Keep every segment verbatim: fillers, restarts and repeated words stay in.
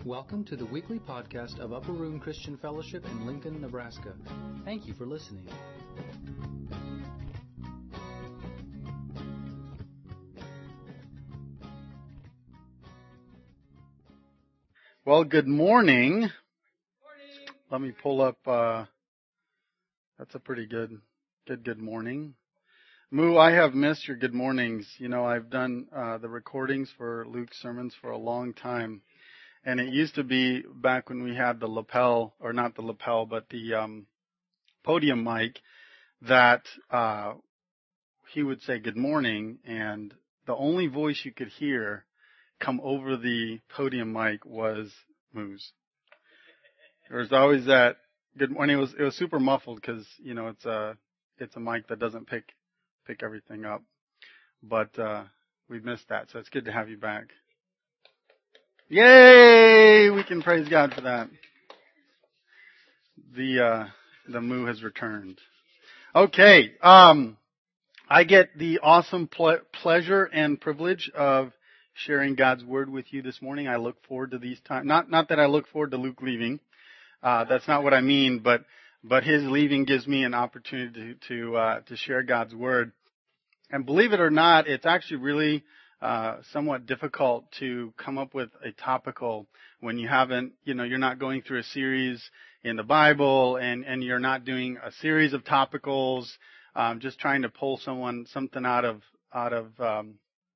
Welcome to the weekly podcast of Upper Room Christian Fellowship in Lincoln, Nebraska. Thank you for listening. Well, good morning. Morning. Let me pull up, uh, that's a pretty good, good, good morning. Moo, I have missed your good mornings. You know, I've done uh, the recordings for Luke's sermons for a long time. And it used to be back when we had the lapel, or not the lapel, but the um, podium mic, that uh, he would say good morning, and the only voice you could hear come over the podium mic was Moo's. There was always that good morning. It was it was super muffled because you know it's a it's a mic that doesn't pick pick everything up. But uh, we missed that, so it's good to have you back. Yay! We can praise God for that. The uh, the Moo has returned. Okay, um, I get the awesome ple- pleasure and privilege of sharing God's word with you this morning. I look forward to these times. Not not that I look forward to Luke leaving. Uh, that's not what I mean, but but his leaving gives me an opportunity to to, uh, to share God's word. And believe it or not, it's actually really uh, somewhat difficult to come up with a topical when you haven't, you know, you're not going through a series in the Bible and and you're not doing a series of topicals. Um, just trying to pull someone something out of out of um,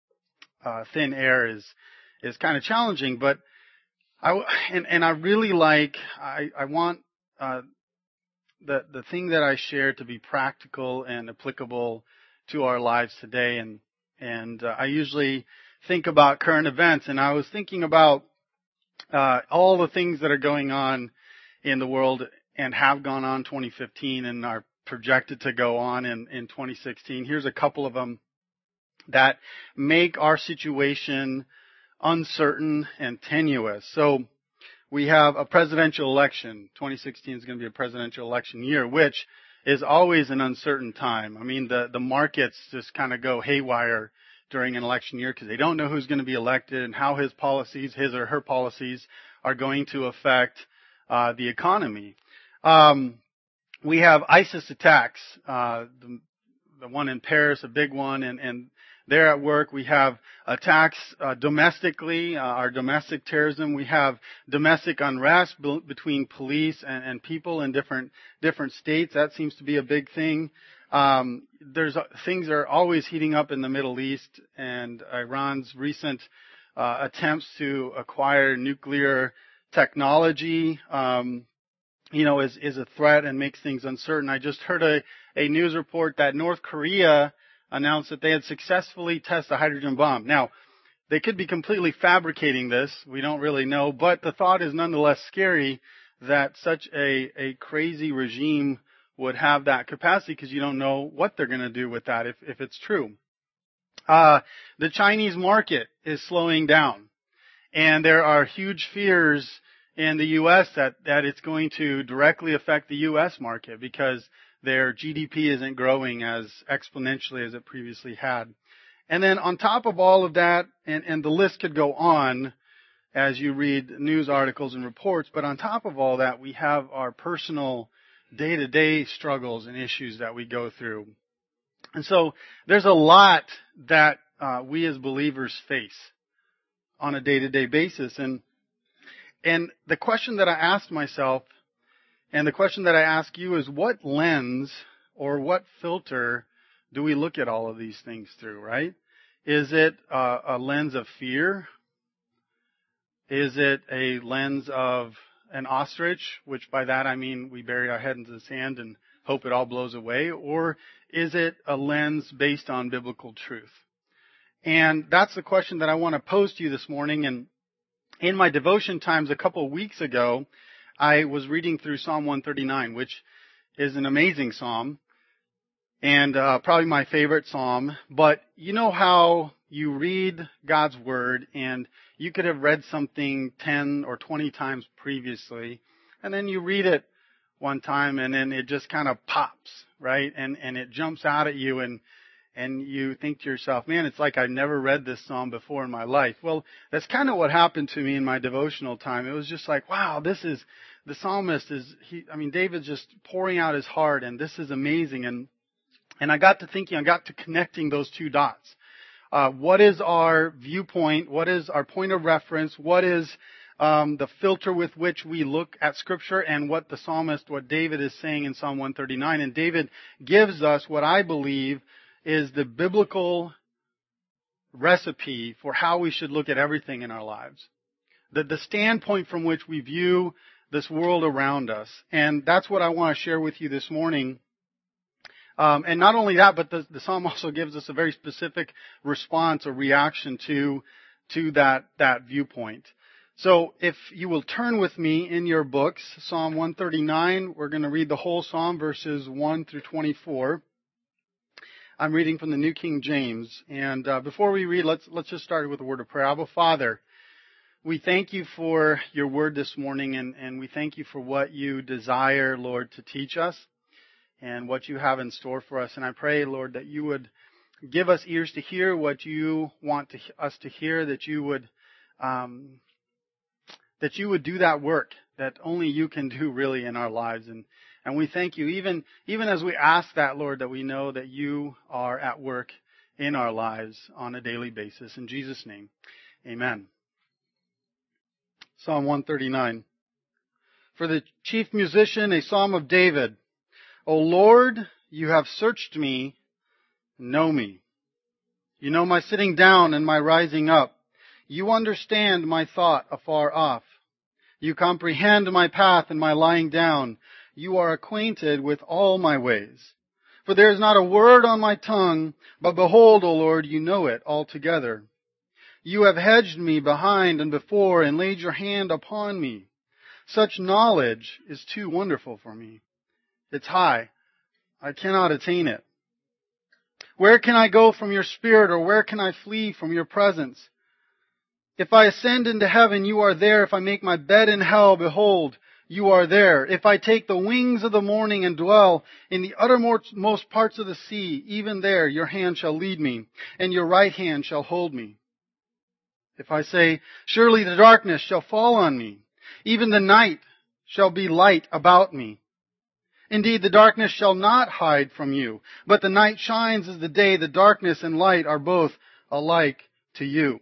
uh, thin air is is kind of challenging, but. I, and, and I really like, I, I want uh, the the thing that I share to be practical and applicable to our lives today. And and uh, I usually think about current events. And I was thinking about uh, all the things that are going on in the world and have gone on twenty fifteen and are projected to go on in, in twenty sixteen. Here's a couple of them that make our situation uncertain and tenuous. So we have a presidential election. twenty sixteen is going to be a presidential election year, which is always an uncertain time. I mean, the, the markets just kind of go haywire during an election year because they don't know who's going to be elected and how his policies, his or her policies, are going to affect uh, the economy. Um, we have ISIS attacks, uh, the, the one in Paris, a big one, and, and there at work, we have attacks uh, domestically, uh, our domestic terrorism. We have domestic unrest b- between police and, and people in different different states. That seems to be a big thing. Um, there's uh, things are always heating up in the Middle East, and Iran's recent uh, attempts to acquire nuclear technology, um, you know, is is a threat and makes things uncertain. I just heard a, a news report that North Korea announced that they had successfully tested a hydrogen bomb. Now, they could be completely fabricating this. We don't really know. But the thought is nonetheless scary that such a, a crazy regime would have that capacity because you don't know what they're going to do with that if, if it's true. Uh, the Chinese market is slowing down. And there are huge fears in the U S that, that it's going to directly affect the U S market because their G D P isn't growing as exponentially as it previously had. And then on top of all of that, and, and the list could go on as you read news articles and reports, but on top of all that, we have our personal day-to-day struggles and issues that we go through. And so there's a lot that uh, we as believers face on a day-to-day basis. And, and the question that I asked myself And the question that I ask you is, what lens or what filter do we look at all of these things through, right? Is it uh, a lens of fear? Is it a lens of an ostrich, which by that I mean we bury our head in the sand and hope it all blows away? Or is it a lens based on biblical truth? And that's the question that I want to pose to you this morning. And in my devotion times a couple of weeks ago, I was reading through Psalm one thirty-nine, which is an amazing psalm and uh, probably my favorite psalm. But you know how you read God's word and you could have read something ten or twenty times previously, and then you read it one time and then it just kind of pops, right? And and it jumps out at you and and you think to yourself, man, it's like I've never read this psalm before in my life. Well, that's kind of what happened to me in my devotional time. It was just like, wow, this is, the psalmist is, he, I mean, David's just pouring out his heart, and this is amazing. And, and I got to thinking, I got to connecting those two dots. Uh, what is our viewpoint? What is our point of reference? What is um, the filter with which we look at Scripture, and what the psalmist, what David is saying in Psalm one thirty-nine? And David gives us what I believe is the biblical recipe for how we should look at everything in our lives. The, the standpoint from which we view this world around us. And that's what I want to share with you this morning. Um, and not only that, but the, the psalm also gives us a very specific response or reaction to, to that, that viewpoint. So if you will turn with me in your books, Psalm one thirty-nine, we're going to read the whole psalm, verses one through twenty-four. I'm reading from the New King James. And uh, before we read, let's, let's just start with a word of prayer. Abba, Father, we thank you for your word this morning, and, and we thank you for what you desire, Lord, to teach us, and what you have in store for us. And I pray, Lord, that you would give us ears to hear what you want to, us to hear, that you would um, that you would do that work that only you can do really in our lives. And, and we thank you, even, even as we ask that, Lord, that we know that you are at work in our lives on a daily basis. In Jesus' name, amen. Psalm one thirty-nine. For the chief musician, a psalm of David. O Lord, you have searched me, know me. You know my sitting down and my rising up. You understand my thought afar off. You comprehend my path and my lying down. You are acquainted with all my ways. For there is not a word on my tongue, but behold, O Lord, you know it altogether. You have hedged me behind and before and laid your hand upon me. Such knowledge is too wonderful for me. It's high. I cannot attain it. Where can I go from your spirit, or where can I flee from your presence? If I ascend into heaven, you are there. If I make my bed in hell, behold, you are there. If I take the wings of the morning and dwell in the uttermost parts of the sea, even there your hand shall lead me, and your right hand shall hold me. If I say, surely the darkness shall fall on me, even the night shall be light about me. Indeed, the darkness shall not hide from you, but the night shines as the day. The darkness and light are both alike to you.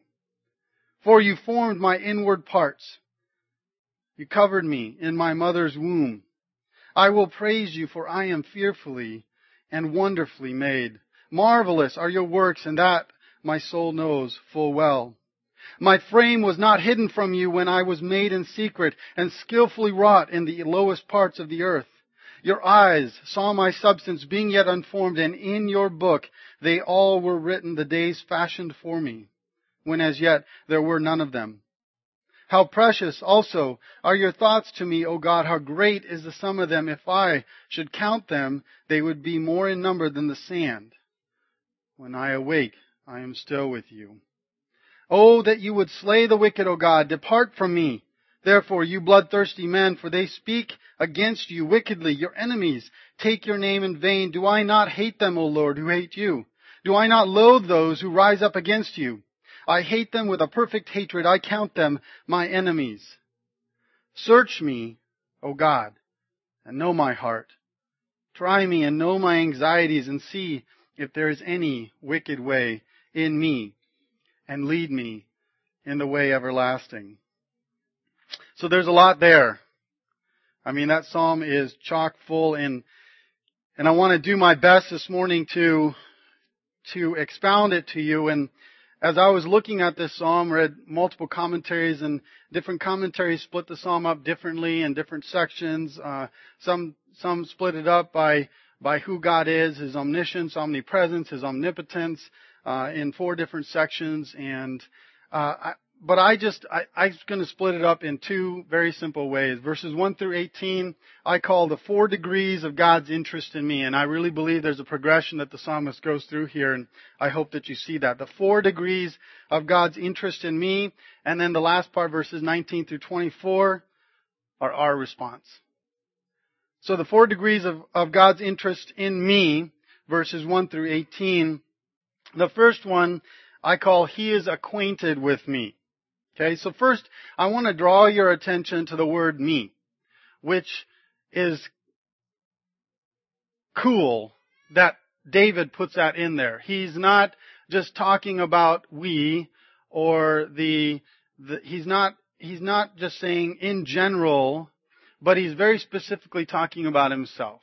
For you formed my inward parts. You covered me in my mother's womb. I will praise you, for I am fearfully and wonderfully made. Marvelous are your works, and that my soul knows full well. My frame was not hidden from you when I was made in secret and skillfully wrought in the lowest parts of the earth. Your eyes saw my substance being yet unformed, and in your book they all were written, the days fashioned for me, when as yet there were none of them. How precious also are your thoughts to me, O God! How great is the sum of them! If I should count them, they would be more in number than the sand. When I awake, I am still with you. Oh, that you would slay the wicked, O God! Depart from me. Therefore, you bloodthirsty men, for they speak against you wickedly. Your enemies take your name in vain. Do I not hate them, O Lord, who hate you? Do I not loathe those who rise up against you? I hate them with a perfect hatred. I count them my enemies. Search me, O God, and know my heart. Try me and know my anxieties, and see if there is any wicked way in me, and lead me in the way everlasting. So there's a lot there. I mean, that psalm is chock full, and and I want to do my best this morning to to expound it to you. And as I was looking at this psalm, read multiple commentaries, and different commentaries split the psalm up differently in different sections. Uh, some some split it up by by who God is, His omniscience, omnipresence, His omnipotence, uh, in four different sections. And uh, I, But I just, I, I'm going to split it up in two very simple ways. Verses one through eighteen, I call the four degrees of God's interest in me. And I really believe there's a progression that the psalmist goes through here. And I hope that you see that. The four degrees of God's interest in me. And then the last part, verses nineteen through twenty-four, are our response. So the four degrees of, of God's interest in me, verses one through eighteen, The first one I call, He is acquainted with me. Okay, so first I want to draw your attention to the word me, which is cool that David puts that in there. He's not just talking about we or the, the he's not he's not just saying in general, but he's very specifically talking about himself.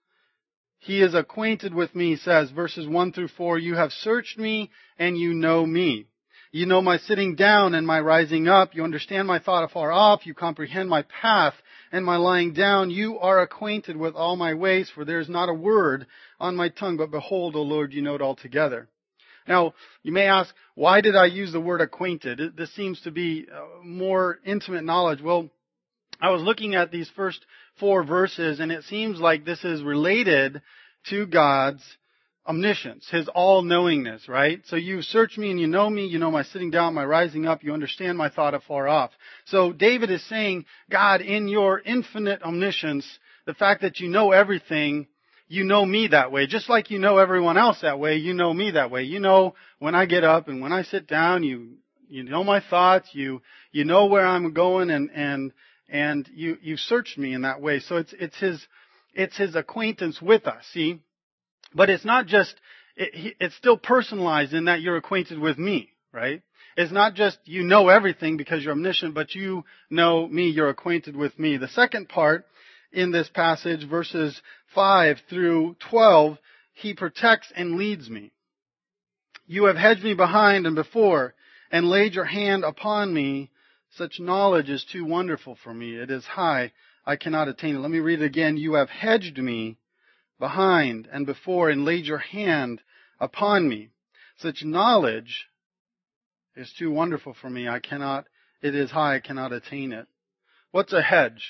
He is acquainted with me, he says, verses one through four, you have searched me and you know me. You know my sitting down and my rising up. You understand my thought afar off. You comprehend my path and my lying down. You are acquainted with all my ways, for there is not a word on my tongue. But behold, O Lord, you know it altogether. Now, you may ask, why did I use the word acquainted? This seems to be more intimate knowledge. Well, I was looking at these first four verses, and it seems like this is related to God's omniscience, His all-knowingness, right? So you search me and you know me, you know my sitting down, my rising up, you understand my thought afar off. So David is saying, God, in your infinite omniscience, the fact that you know everything, you know me that way. Just like you know everyone else that way, you know me that way. You know when I get up and when I sit down, you you know my thoughts, you you know where I'm going, and and and you you searched me in that way. So it's it's his it's his acquaintance with us, see? But it's not just, it, it's still personalized in that you're acquainted with me, right? It's not just you know everything because you're omniscient, but you know me, you're acquainted with me. The second part in this passage, verses five through twelve, He protects and leads me. You have hedged me behind and before and laid your hand upon me. Such knowledge is too wonderful for me. It is high. I cannot attain it. Let me read it again. You have hedged me behind and before and laid your hand upon me. Such knowledge is too wonderful for me. I cannot, it is high, I cannot attain it. What's a hedge?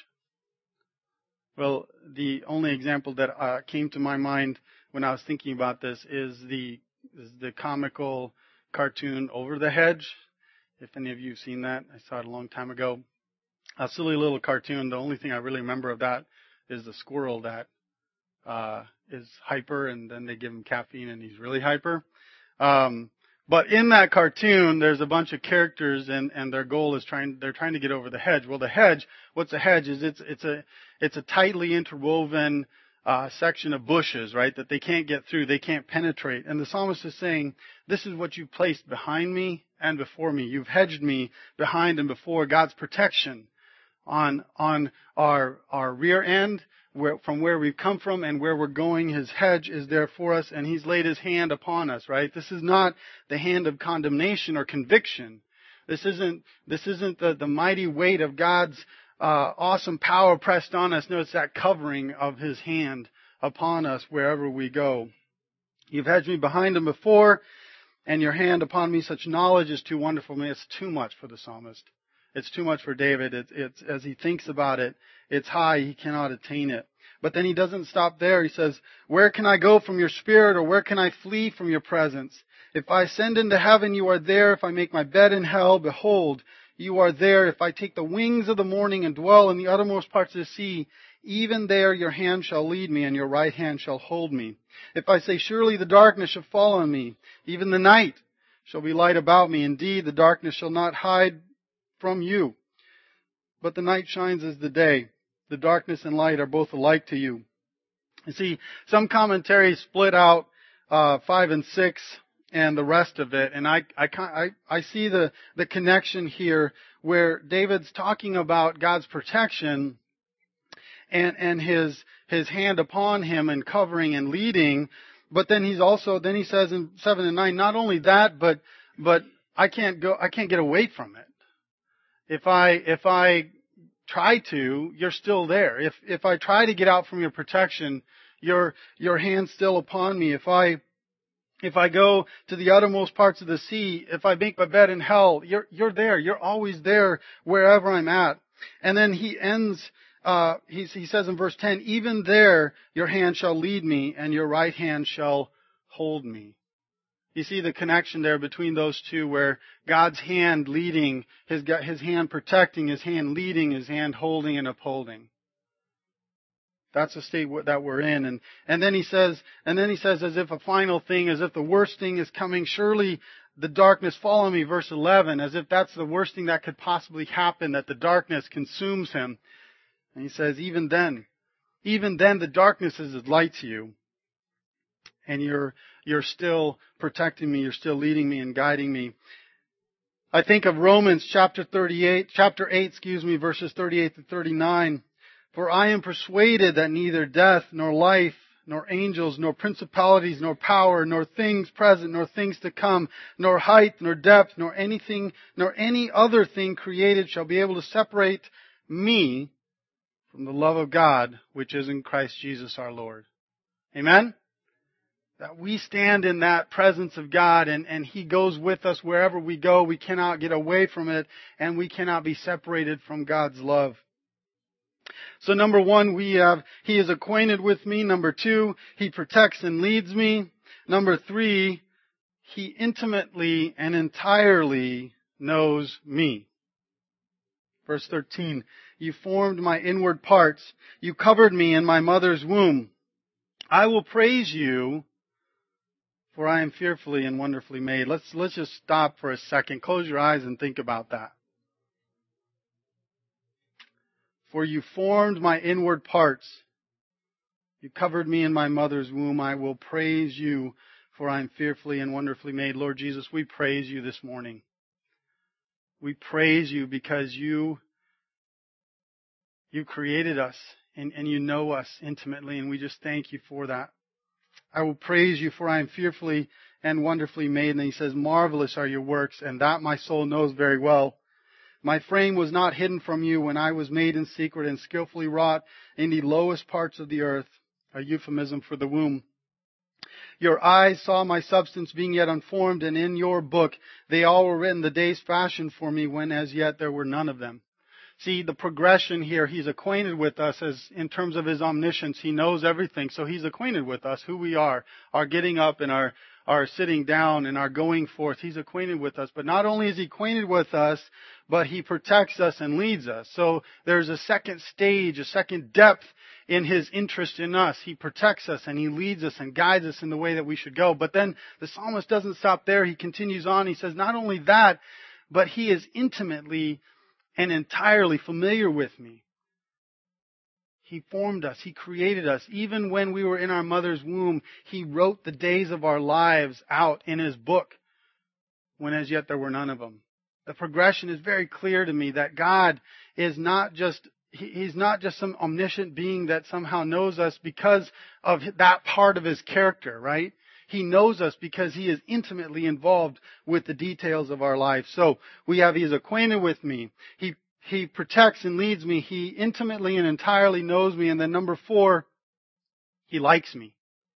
Well, the only example that uh, came to my mind when I was thinking about this is the is the comical cartoon Over the Hedge. If any of you have seen that, I saw it a long time ago. A silly little cartoon. The only thing I really remember of that is the squirrel that Uh, is hyper, and then they give him caffeine and he's really hyper. Um, but in that cartoon, there's a bunch of characters, and, and their goal is trying, they're trying to get over the hedge. Well, the hedge, what's a hedge is it's, it's a, it's a tightly interwoven, uh, section of bushes, right, that they can't get through, they can't penetrate. And the psalmist is saying, this is what you've placed behind me and before me. You've hedged me behind and before. God's protection on, on our, our rear end, Where, from where we've come from and where we're going. His hedge is there for us, and He's laid His hand upon us, right? This is not the hand of condemnation or conviction. This isn't, this isn't the, the mighty weight of God's uh, awesome power pressed on us. No, it's that covering of His hand upon us wherever we go. You've hedged me behind and before, and your hand upon me. Such knowledge is too wonderful for me. It's too much for the psalmist. It's too much for David. It's, it's, as he thinks about it, it's high. He cannot attain it. But then he doesn't stop there. He says, where can I go from your spirit, or where can I flee from your presence? If I ascend into heaven, you are there. If I make my bed in hell, behold, you are there. If I take the wings of the morning and dwell in the uttermost parts of the sea, even there your hand shall lead me, and your right hand shall hold me. If I say, surely the darkness shall fall on me, even the night shall be light about me. Indeed, the darkness shall not hide from you, but the night shines as the day. The darkness and light are both alike to you. You see, some commentaries split out uh, five and six and the rest of it, and I I I, I see the the connection here where David's talking about God's protection and and his his hand upon him and covering and leading, but then he's also then he says in seven and nine, not only that, but but I can't go I can't get away from it. If I, if I try to, you're still there. If, if I try to get out from your protection, your, your hand's still upon me. If I, if I go to the uttermost parts of the sea, if I make my bed in hell, you're, you're there. You're always there wherever I'm at. And then he ends, uh, he, he says in verse ten, even there your hand shall lead me and your right hand shall hold me. You see the connection there between those two, where God's hand leading, His, His hand protecting, His hand leading, His hand holding and upholding. That's the state that we're in. And, and then he says, and then he says, as if a final thing, as if the worst thing is coming, surely the darkness follow me, verse eleven, as if that's the worst thing that could possibly happen, that the darkness consumes him. And he says, even then, even then the darkness is as light to you. And you're, you're still protecting me, you're still leading me and guiding me. I think of Romans chapter thirty-eight, chapter eight, excuse me, verses thirty-eight to thirty-nine. For I am persuaded that neither death, nor life, nor angels, nor principalities, nor power, nor things present, nor things to come, nor height, nor depth, nor anything, nor any other thing created shall be able to separate me from the love of God, which is in Christ Jesus our Lord. Amen? That we stand in that presence of God and, and He goes with us wherever we go. We cannot get away from it and we cannot be separated from God's love. So number one, we have, He is acquainted with me. Number two, He protects and leads me. Number three, He intimately and entirely knows me. Verse thirteen, you formed my inward parts. You covered me in my mother's womb. I will praise you, for I am fearfully and wonderfully made. Let's, let's just stop for a second. Close your eyes and think about that. For you formed my inward parts. You covered me in my mother's womb. I will praise you, for I am fearfully and wonderfully made. Lord Jesus, we praise you this morning. We praise you because you, you created us and, and you know us intimately, and we just thank you for that. I will praise you, for I am fearfully and wonderfully made. And he says, marvelous are your works, and that my soul knows very well. My frame was not hidden from you when I was made in secret and skillfully wrought in the lowest parts of the earth, a euphemism for the womb. Your eyes saw my substance being yet unformed, and in your book they all were written, the days fashioned for me, when as yet there were none of them. See, the progression here, He's acquainted with us as in terms of His omniscience. He knows everything, so He's acquainted with us, who we are, our getting up and our our sitting down and our going forth. He's acquainted with us. But not only is He acquainted with us, but He protects us and leads us. So there's a second stage, a second depth in His interest in us. He protects us and He leads us and guides us in the way that we should go. But then the psalmist doesn't stop there. He continues on. He says, not only that, but He is intimately and entirely familiar with me. He formed us. He created us. Even when we were in our mother's womb, He wrote the days of our lives out in His book, when as yet there were none of them. The progression is very clear to me that God is not just, He's not just some omniscient being that somehow knows us because of that part of His character, right? He knows us because He is intimately involved with the details of our life. So we have, He is acquainted with me. He He protects and leads me. He intimately and entirely knows me. And then number four, He likes me.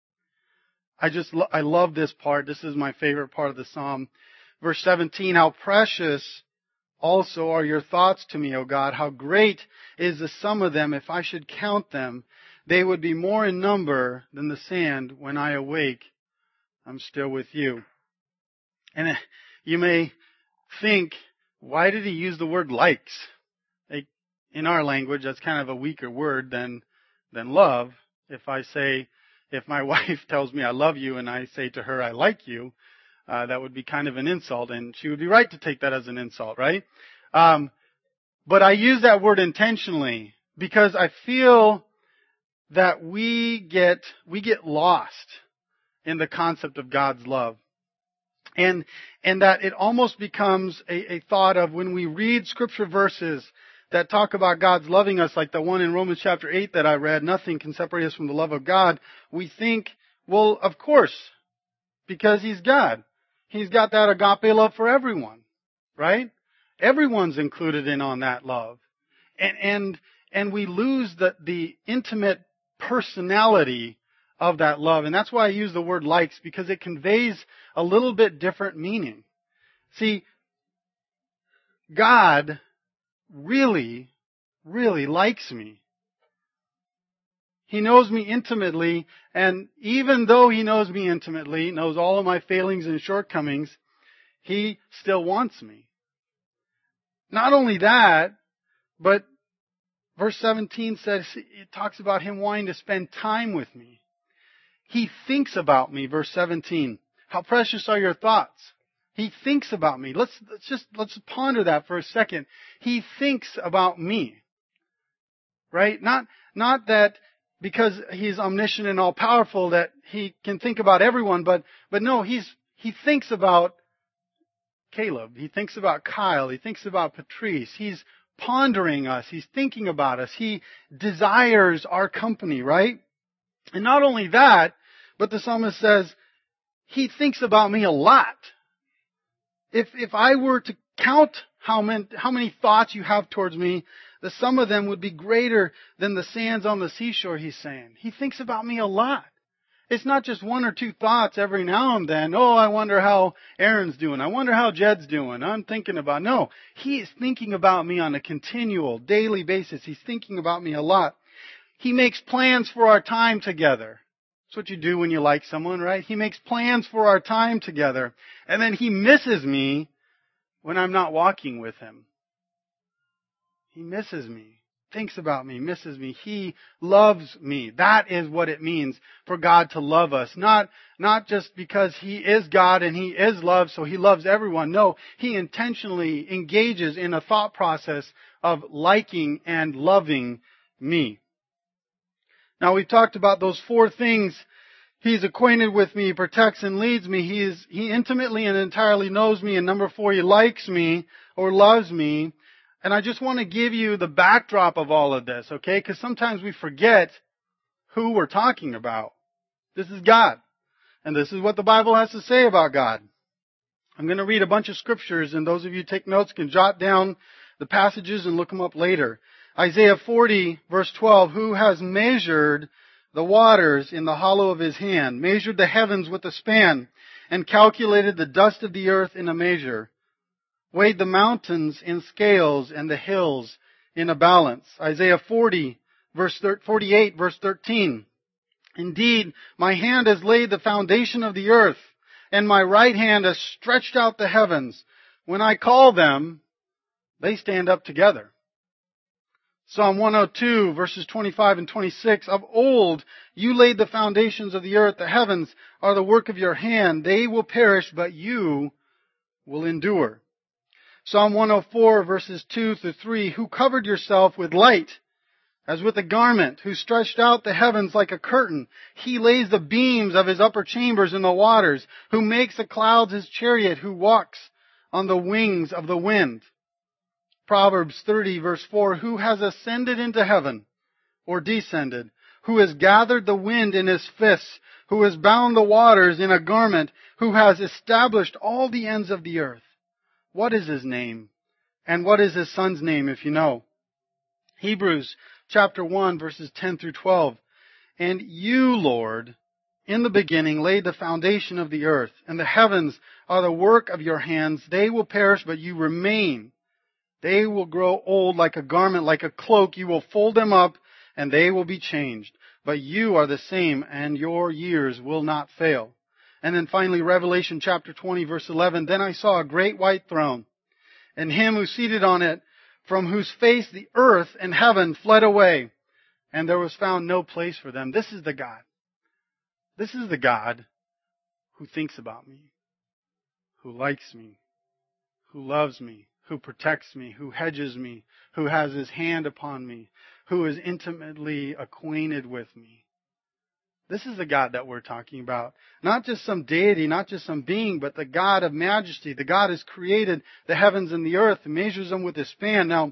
I just, lo- I love this part. This is my favorite part of the Psalm. Verse seventeen, how precious also are your thoughts to me, O God. How great is the sum of them. If I should count them, they would be more in number than the sand. When I awake, I'm still with you. And you may think, why did He use the word likes? Like, in our language, that's kind of a weaker word than, than love. If I say, if my wife tells me I love you and I say to her I like you, uh, that would be kind of an insult, and she would be right to take that as an insult, right? Um, but I use that word intentionally because I feel that we get, we get lost in the concept of God's love. And, and that it almost becomes a, a thought of when we read scripture verses that talk about God's loving us, like the one in Romans chapter eight that I read, nothing can separate us from the love of God. We think, well, of course, because He's God. He's got that agape love for everyone, right? Everyone's included in on that love. And, and, and we lose the, the intimate personality of that love. And that's why I use the word likes, because it conveys a little bit different meaning. See, God really, really likes me. He knows me intimately, and even though He knows me intimately, knows all of my failings and shortcomings, He still wants me. Not only that, but Verse seventeen says, it talks about him wanting to spend time with me. He thinks about me, verse seventeen. How precious are your thoughts? He thinks about me. Let's, let's just, let's ponder that for a second. He thinks about me. Right? Not, not that because he's omniscient and all powerful that he can think about everyone, but, but no, he's, he thinks about Caleb. He thinks about Kyle. He thinks about Patrice. He's pondering us. He's thinking about us. He desires our company, right? And not only that, but the psalmist says, he thinks about me a lot. If, if I were to count how many, how many thoughts you have towards me, the sum of them would be greater than the sands on the seashore, he's saying. He thinks about me a lot. It's not just one or two thoughts every now and then. Oh, I wonder how Aaron's doing. I wonder how Jed's doing. I'm thinking about, no, he is thinking about me on a continual, daily basis. He's thinking about me a lot. He makes plans for our time together. That's what you do when you like someone, right? He makes plans for our time together. And then he misses me when I'm not walking with him. He misses me, thinks about me, misses me. He loves me. That is what it means for God to love us. Not, not just because he is God and he is love, so he loves everyone. No, he intentionally engages in a thought process of liking and loving me. Now we've talked about those four things. He's acquainted with me, protects and leads me. He is, he intimately and entirely knows me. And number four, he likes me or loves me. And I just want to give you the backdrop of all of this, okay? Because sometimes we forget who we're talking about. This is God. And this is what the Bible has to say about God. I'm going to read a bunch of scriptures, and those of you who take notes can jot down the passages and look them up later. Isaiah forty, verse twelve, who has measured the waters in the hollow of his hand, measured the heavens with a span, and calculated the dust of the earth in a measure, weighed the mountains in scales and the hills in a balance. Isaiah forty, verse forty-eight, verse thirteen. Indeed, my hand has laid the foundation of the earth, and my right hand has stretched out the heavens. When I call them, they stand up together. Psalm one oh two, verses twenty-five and twenty-six. Of old you laid the foundations of the earth. The heavens are the work of your hand. They will perish, but you will endure. Psalm one oh four, verses two through three. Who covered yourself with light, as with a garment, who stretched out the heavens like a curtain. He lays the beams of his upper chambers in the waters, who makes the clouds his chariot, who walks on the wings of the wind. Proverbs thirty, verse four, who has ascended into heaven, or descended, who has gathered the wind in his fists, who has bound the waters in a garment, who has established all the ends of the earth. What is his name? And what is his son's name, if you know? Hebrews chapter one, verses ten through twelve. And you, Lord, in the beginning laid the foundation of the earth, and the heavens are the work of your hands. They will perish, but you remain. They will grow old like a garment, like a cloak. You will fold them up, and they will be changed. But you are the same, and your years will not fail. And then finally, Revelation chapter twenty, verse eleven. Then I saw a great white throne, and him who seated on it, from whose face the earth and heaven fled away, and there was found no place for them. This is the God. This is the God who thinks about me, who likes me, who loves me, who protects me, who hedges me, who has his hand upon me, who is intimately acquainted with me. This is the God that we're talking about. Not just some deity, not just some being, but the God of majesty. The God has created the heavens and the earth and measures them with his span. Now,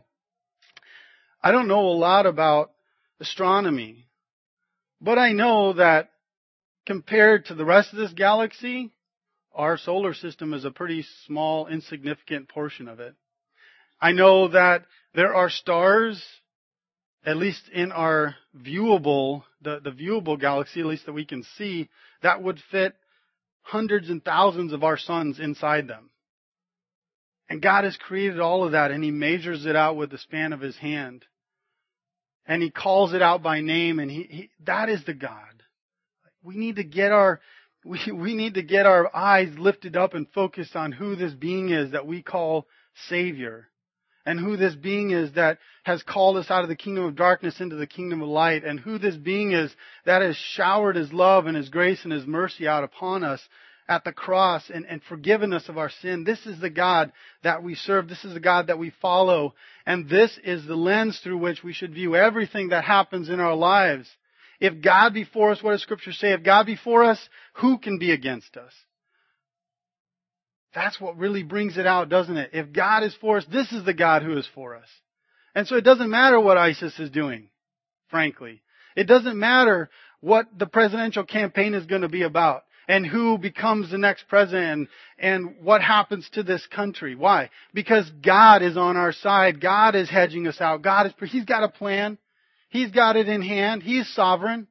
I don't know a lot about astronomy, but I know that compared to the rest of this galaxy, our solar system is a pretty small, insignificant portion of it. I know that there are stars, at least in our viewable, the, the viewable galaxy, at least that we can see, that would fit hundreds and thousands of our suns inside them. And God has created all of that, and he measures it out with the span of his hand. And he calls it out by name, and he, he that is the God. We need to get our we, we need to get our eyes lifted up and focused on who this being is that we call Savior. and who this being is that has called us out of the kingdom of darkness into the kingdom of light, and who this being is that has showered His love and His grace and His mercy out upon us at the cross and, and forgiven us of our sin. This is the God that we serve. This is the God that we follow. And this is the lens through which we should view everything that happens in our lives. If God be for us, what does Scripture say? If God be for us, who can be against us? That's what really brings it out, doesn't it? If God is for us, this is the God who is for us. And so it doesn't matter what ISIS is doing, frankly. It doesn't matter what the presidential campaign is going to be about and who becomes the next president and what happens to this country. Why? Because God is on our side. God is hedging us out. God is, He's got a plan. He's got it in hand. He's sovereign.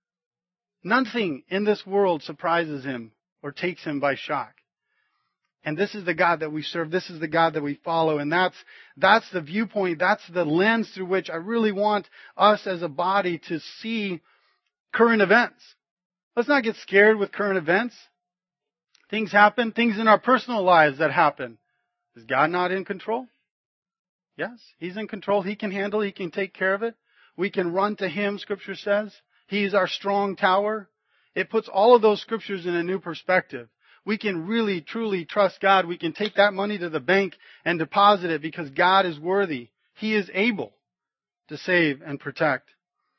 Nothing in this world surprises Him or takes Him by shock. And this is the God that we serve. This is the God that we follow. And that's, that's the viewpoint. That's the lens through which I really want us as a body to see current events. Let's not get scared with current events. Things happen. Things in our personal lives that happen. Is God not in control? Yes, He's in control. He can handle it. He can take care of it. We can run to Him, Scripture says. He's our strong tower. It puts all of those Scriptures in a new perspective. We can really, truly trust God. We can take that money to the bank and deposit it because God is worthy. He is able to save and protect.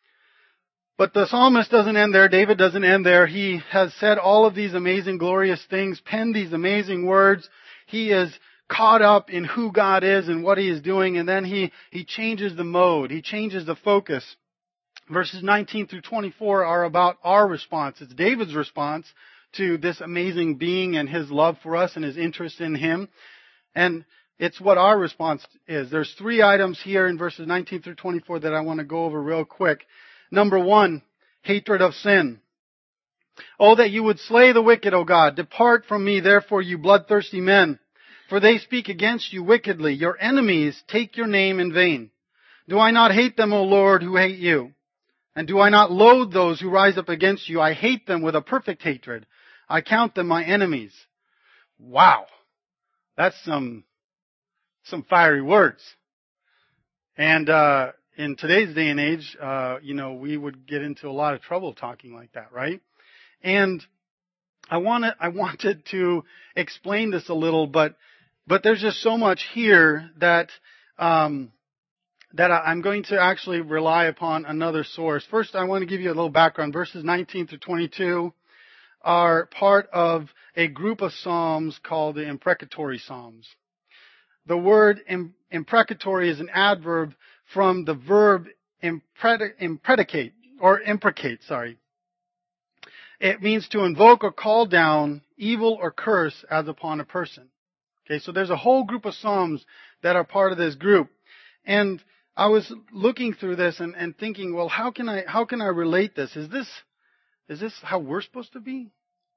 But the psalmist doesn't end there. David doesn't end there. He has said all of these amazing, glorious things, penned these amazing words. He is caught up in who God is and what He is doing, and then he, he changes the mode. He changes the focus. Verses nineteen through twenty-four are about our response. It's David's response to this amazing being and His love for us and His interest in Him. And it's what our response is. There's three items here in verses nineteen through twenty-four that I want to go over real quick. Number one, hatred of sin. Oh, that you would slay the wicked, O God. Depart from me, therefore, you bloodthirsty men. For they speak against you wickedly. Your enemies take your name in vain. Do I not hate them, O Lord, who hate you? And do I not loathe those who rise up against you? I hate them with a perfect hatred. I count them my enemies. Wow. That's some, some fiery words. And, uh, in today's day and age, uh, you know, we would get into a lot of trouble talking like that, right? And I wanted, I wanted to explain this a little, but, but there's just so much here that, um, that I'm going to actually rely upon another source. First, I want to give you a little background. Verses nineteen through twenty-two are part of a group of psalms called the imprecatory psalms. The word imprecatory is an adverb from the verb impredicate, or imprecate, sorry. It means to invoke or call down evil or curse as upon a person. Okay, so there's a whole group of psalms that are part of this group. And I was looking through this and, and thinking, well, how can I, how can I relate this? Is this, is this how we're supposed to be?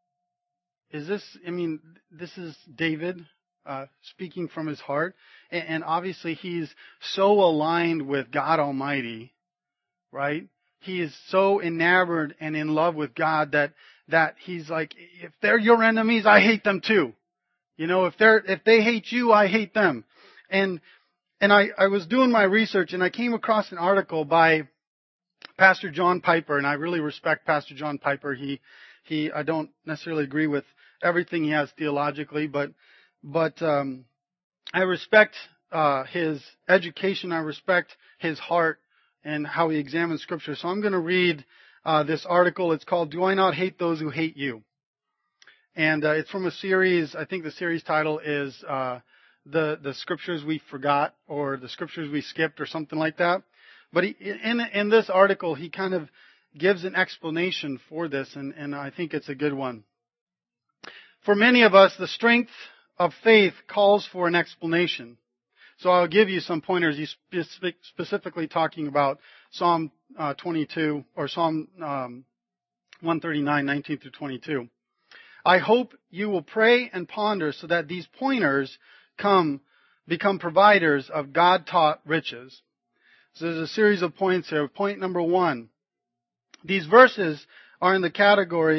Is this, I mean, this is David Uh, speaking from his heart. And, and obviously he's so aligned with God Almighty, right? He is so enamored and in love with God that, that he's like, if they're your enemies, I hate them too. You know, if they're, if they hate you, I hate them. And, and I, I was doing my research and I came across an article by Pastor John Piper, and I really respect Pastor John Piper. He, he, I don't necessarily agree with everything he has theologically, but But um, I respect uh, his education. I respect his heart and how he examines Scripture. So I'm going to read uh, this article. It's called "Do I Not Hate Those Who Hate You?" And uh, it's from a series. I think the series title is uh, the the Scriptures We Forgot, or the Scriptures We Skipped, or something like that. But he, in in this article, he kind of gives an explanation for this, and, and I think it's a good one. For many of us, the strength of faith calls for an explanation. So I'll give you some pointers. He's specifically talking about Psalm uh, twenty-two, or Psalm um, one thirty-nine, nineteen through twenty-two. I hope you will pray and ponder so that these pointers come, become providers of God-taught riches. So there's a series of points here. Point number one. These verses are in the category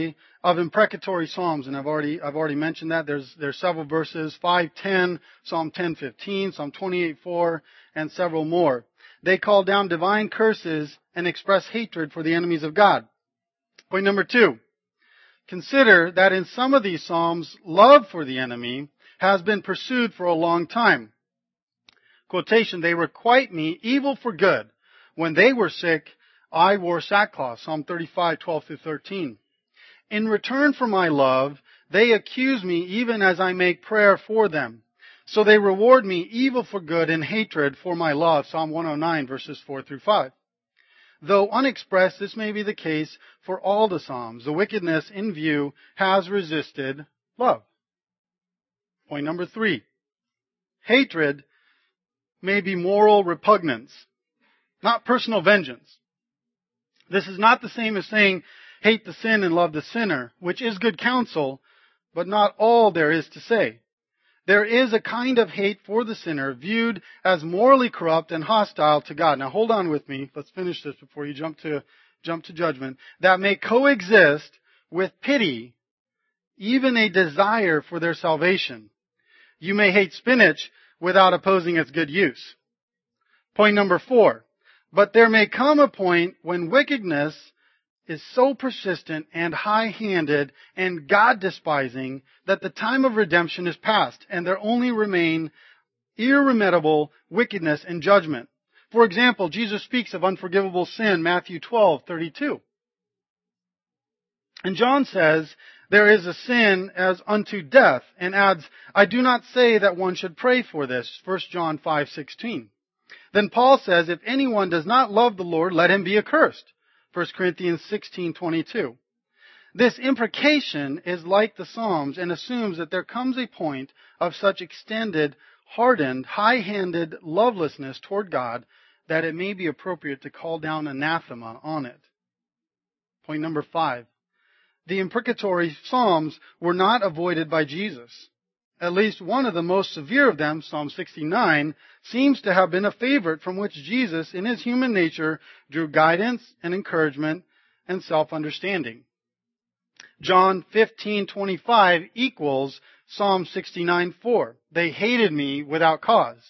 of imprecatory psalms, and I've already I've already mentioned that. There's there's several verses: five ten, Psalm ten fifteen, Psalm twenty-eight four, and several more. They call down divine curses and express hatred for the enemies of God. Point number two. Consider that in some of these psalms, love for the enemy has been pursued for a long time. Quotation, they requite me evil for good. When they were sick, I wore sackcloth. Psalm thirty-five twelve through thirteen. In return for my love, they accuse me even as I make prayer for them. So they reward me evil for good and hatred for my love. Psalm one oh nine verses four through five. Though unexpressed, this may be the case for all the Psalms. The wickedness in view has resisted love. Point number three. Hatred may be moral repugnance, not personal vengeance. This is not the same as saying hate the sin and love the sinner, which is good counsel, but not all there is to say. There is a kind of hate for the sinner viewed as morally corrupt and hostile to God. Now hold on with me. Let's finish this before you jump to, jump to judgment. That may coexist with pity, even a desire for their salvation. You may hate spinach without opposing its good use. Point number four. But there may come a point when wickedness is so persistent and high-handed and God-despising that the time of redemption is past and there only remain irremediable wickedness and judgment. For example, Jesus speaks of unforgivable sin, Matthew twelve thirty-two. And John says, there is a sin as unto death, and adds, I do not say that one should pray for this, First John five sixteen. Then Paul says, if anyone does not love the Lord, let him be accursed. First Corinthians sixteen twenty-two. This imprecation is like the Psalms and assumes that there comes a point of such extended, hardened, high-handed lovelessness toward God that it may be appropriate to call down anathema on it. Point number five. The imprecatory Psalms were not avoided by Jesus. At least one of the most severe of them, Psalm sixty-nine, seems to have been a favorite from which Jesus, in his human nature, drew guidance and encouragement and self-understanding. John fifteen twenty-five equals Psalm sixty-nine four. They hated me without cause.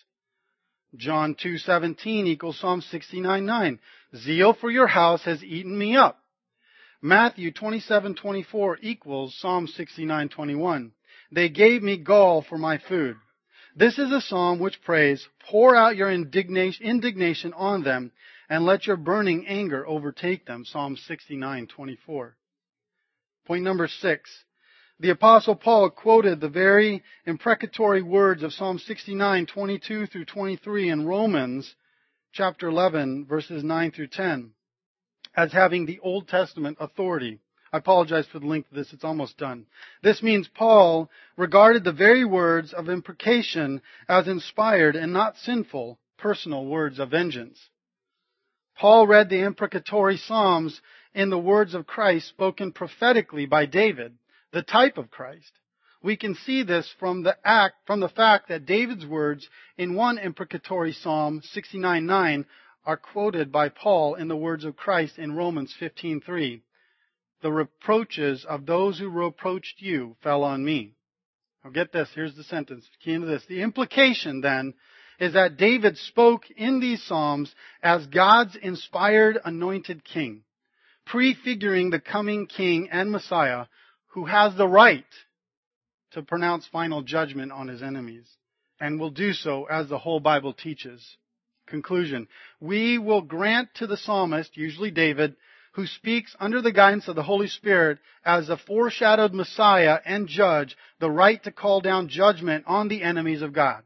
John two seventeen equals Psalm sixty-nine nine. Zeal for your house has eaten me up. Matthew twenty-seven twenty-four equals Psalm sixty-nine twenty-one. They gave me gall for my food. This is a psalm which prays, pour out your indignation, indignation on them, and let your burning anger overtake them. Psalm sixty-nine twenty-four. Point number six. The Apostle Paul quoted the very imprecatory words of Psalm sixty-nine twenty-two through twenty-three in Romans chapter eleven, verses nine through ten, as having the Old Testament authority. I apologize for the length of this. It's almost done. This means Paul regarded the very words of imprecation as inspired and not sinful, personal words of vengeance. Paul read the imprecatory Psalms in the words of Christ spoken prophetically by David, the type of Christ. We can see this from the act, from the fact that David's words in one imprecatory Psalm, sixty-nine nine, are quoted by Paul in the words of Christ in Romans fifteen three. The reproaches of those who reproached you fell on me. Now get this, here's the sentence, key into this. The implication then is that David spoke in these Psalms as God's inspired anointed king, prefiguring the coming king and Messiah who has the right to pronounce final judgment on his enemies, and will do so as the whole Bible teaches. Conclusion. We will grant to the psalmist, usually David, who speaks under the guidance of the Holy Spirit as a foreshadowed Messiah and judge, the right to call down judgment on the enemies of God.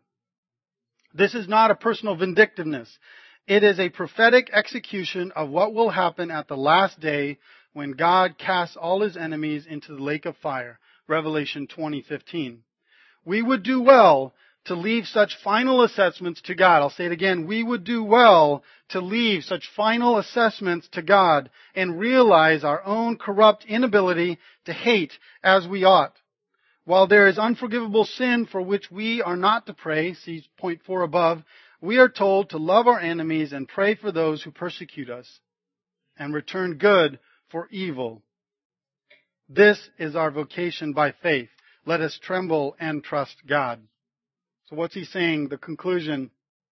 This is not a personal vindictiveness. It is a prophetic execution of what will happen at the last day when God casts all his enemies into the lake of fire. Revelation twenty fifteen. We would do well to leave such final assessments to God. I'll say it again. We would do well to leave such final assessments to God and realize our own corrupt inability to hate as we ought. While there is unforgivable sin for which we are not to pray, see point four above, we are told to love our enemies and pray for those who persecute us and return good for evil. This is our vocation by faith. Let us tremble and trust God. So what's he saying? The conclusion.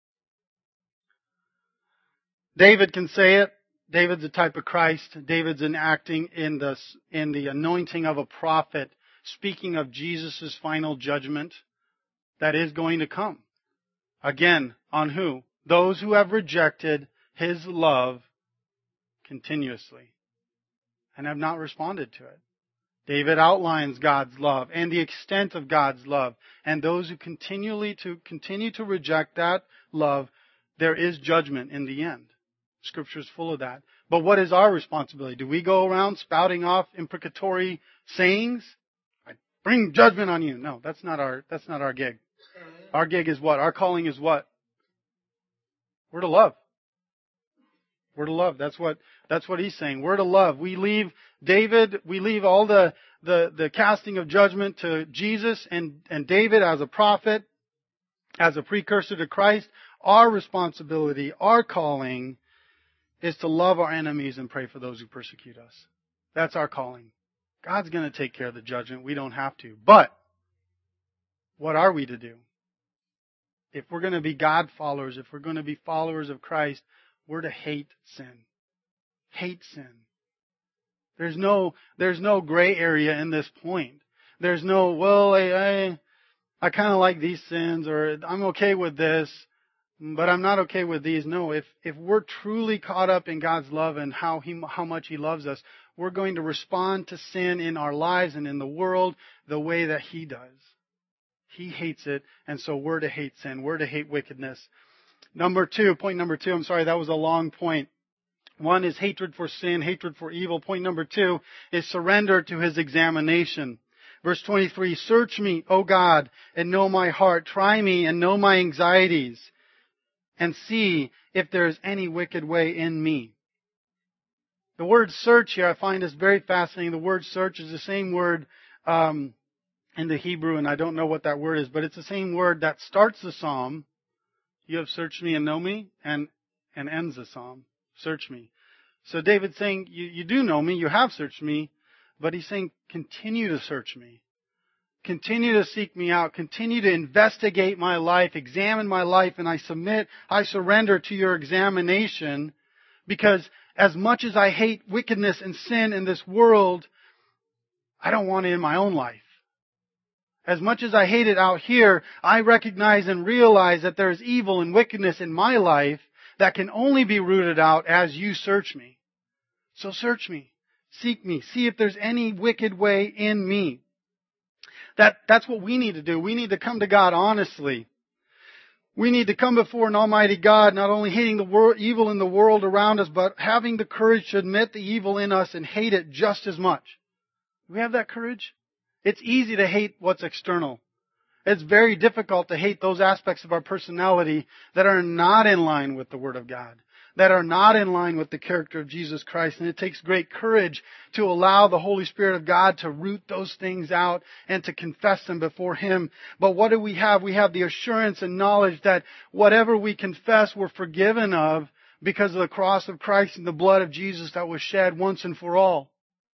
David can say it. David's a type of Christ. David's enacting in the, in the anointing of a prophet, speaking of Jesus' final judgment that is going to come. Again, on who? Those who have rejected His love continuously and have not responded to it. David outlines God's love and the extent of God's love. And those who continually to continue to reject that love, there is judgment in the end. Scripture is full of that. But what is our responsibility? Do we go around spouting off imprecatory sayings? I bring judgment on you. No, that's not our, that's not our gig. Our gig is what? Our calling is what? We're to love. We're to love. That's what, that's what he's saying. We're to love. We leave David, we leave all the, the, the casting of judgment to Jesus and, and David as a prophet, as a precursor to Christ. Our responsibility, our calling is to love our enemies and pray for those who persecute us. That's our calling. God's going to take care of the judgment. We don't have to. But what are we to do? If we're going to be God followers, if we're going to be followers of Christ, we're to hate sin. Hate sin. There's no, there's no gray area in this point. There's no, well, I, I, I kind of like these sins, or I'm okay with this, but I'm not okay with these. No, if, if we're truly caught up in God's love and how He, how much He loves us, we're going to respond to sin in our lives and in the world the way that He does. He hates it, and so we're to hate sin. We're to hate wickedness. Number two, point number two, I'm sorry, that was a long point. One is hatred for sin, hatred for evil. Point number two is surrender to His examination. Verse twenty-three, search me, O God, and know my heart. Try me and know my anxieties, and see if there is any wicked way in me. The word search here I find is very fascinating. The word search is the same word um, in the Hebrew, and I don't know what that word is, but it's the same word that starts the psalm. You have searched me and know me, and, and ends the psalm. Search me. So David's saying, you, you do know me, you have searched me, but he's saying, continue to search me. Continue to seek me out. Continue to investigate my life, examine my life, and I submit, I surrender to your examination, because as much as I hate wickedness and sin in this world, I don't want it in my own life. As much as I hate it out here, I recognize and realize that there is evil and wickedness in my life that can only be rooted out as you search me. So search me. Seek me. See if there's any wicked way in me. That, that's what we need to do. We need to come to God honestly. We need to come before an almighty God, not only hating the world, evil in the world around us, but having the courage to admit the evil in us and hate it just as much. Do we have that courage? It's easy to hate what's external. It's very difficult to hate those aspects of our personality that are not in line with the Word of God, that are not in line with the character of Jesus Christ. And it takes great courage to allow the Holy Spirit of God to root those things out and to confess them before Him. But what do we have? We have the assurance and knowledge that whatever we confess, we're forgiven of because of the cross of Christ and the blood of Jesus that was shed once and for all.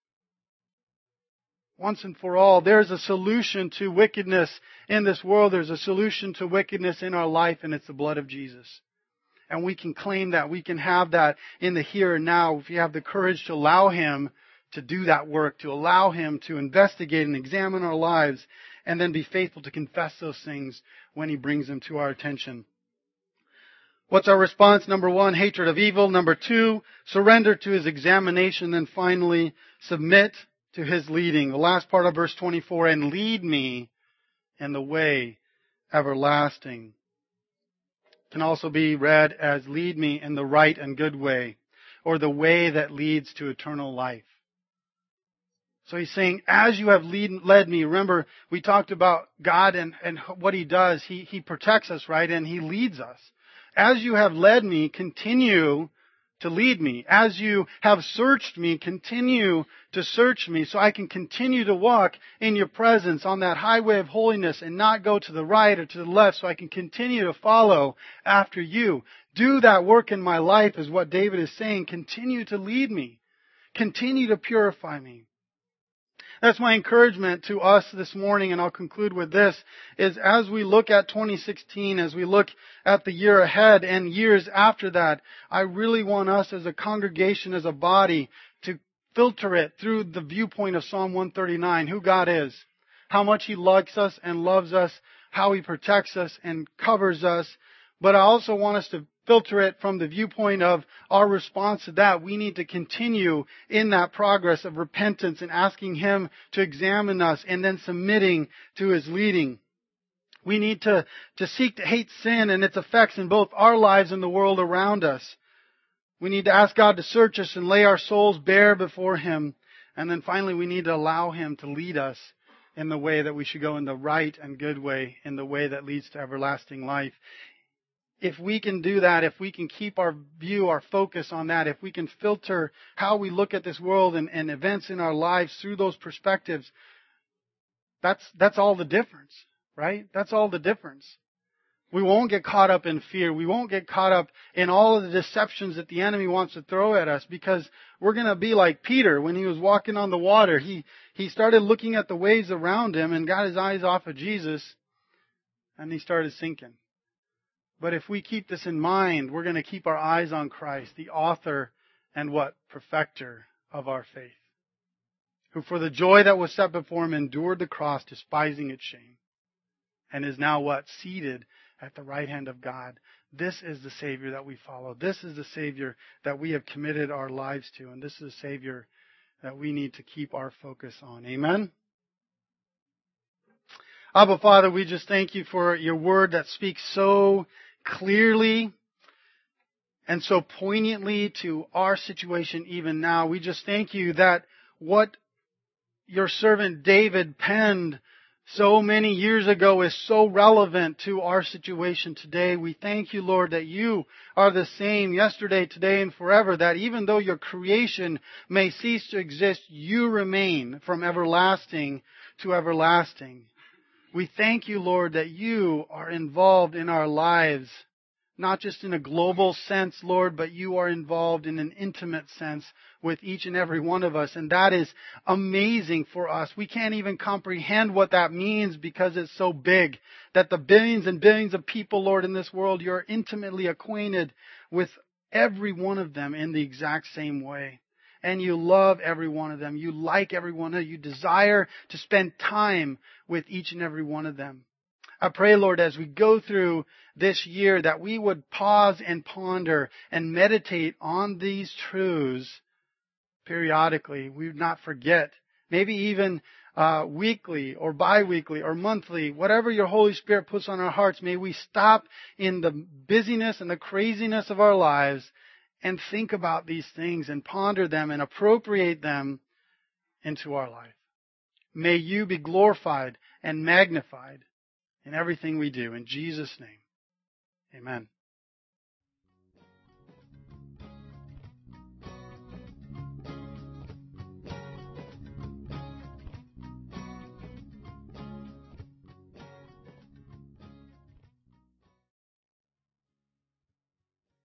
Once and for all, there's a solution to wickedness in this world. There's a solution to wickedness in our life, and it's the blood of Jesus. And we can claim that. We can have that in the here and now if you have the courage to allow Him to do that work, to allow Him to investigate and examine our lives, and then be faithful to confess those things when He brings them to our attention. What's our response? Number one, hatred of evil. Number two, surrender to His examination. Then finally, submit to His leading. The last part of verse twenty-four, and lead me in the way everlasting. Can also be read as lead me in the right and good way, or the way that leads to eternal life. So he's saying, as you have lead, led me, remember we talked about God and, and what He does. He, he protects us, right? And He leads us. As you have led me, continue to lead me. As you have searched me, continue to search me so I can continue to walk in your presence on that highway of holiness and not go to the right or to the left, so I can continue to follow after you. Do that work in my life is what David is saying. Continue to lead me. Continue to purify me. That's my encouragement to us this morning, and I'll conclude with this, is as we look at twenty sixteen, as we look at the year ahead and years after that, I really want us as a congregation, as a body, to filter it through the viewpoint of Psalm one thirty-nine, who God is, how much He likes us and loves us, how He protects us and covers us. But I also want us to filter it from the viewpoint of our response to that. We need to continue in that progress of repentance and asking Him to examine us and then submitting to His leading. We need to, to seek to hate sin and its effects in both our lives and the world around us. We need to ask God to search us and lay our souls bare before Him. And then finally, we need to allow Him to lead us in the way that we should go, in the right and good way, in the way that leads to everlasting life. If we can do that, if we can keep our view, our focus on that, if we can filter how we look at this world and, and events in our lives through those perspectives, that's, that's all the difference, right? That's all the difference. We won't get caught up in fear. We won't get caught up in all of the deceptions that the enemy wants to throw at us, because we're going to be like Peter when he was walking on the water. He, he started looking at the waves around him and got his eyes off of Jesus, and he started sinking. But if we keep this in mind, we're going to keep our eyes on Christ, the author and what? Perfecter of our faith, who for the joy that was set before Him endured the cross, despising its shame, and is now what? Seated at the right hand of God. This is the Savior that we follow. This is the Savior that we have committed our lives to, and this is the Savior that we need to keep our focus on. Amen? Abba, Father, we just thank You for Your Word that speaks so clearly and so poignantly to our situation even now. We just thank You that what Your servant David penned so many years ago is so relevant to our situation today. We thank You, Lord, that You are the same yesterday, today, and forever, that even though Your creation may cease to exist, You remain from everlasting to everlasting. We thank You, Lord, that You are involved in our lives, not just in a global sense, Lord, but You are involved in an intimate sense with each and every one of us. And that is amazing for us. We can't even comprehend what that means, because it's so big that the billions and billions of people, Lord, in this world, You're intimately acquainted with every one of them in the exact same way. And You love every one of them. You like every one of them. You desire to spend time with each and every one of them. I pray, Lord, as we go through this year, that we would pause and ponder and meditate on these truths periodically. We would not forget. Maybe even uh, weekly or bi-weekly or monthly, whatever Your Holy Spirit puts on our hearts, may we stop in the busyness and the craziness of our lives and think about these things and ponder them and appropriate them into our life. May You be glorified and magnified in everything we do. In Jesus' name, amen.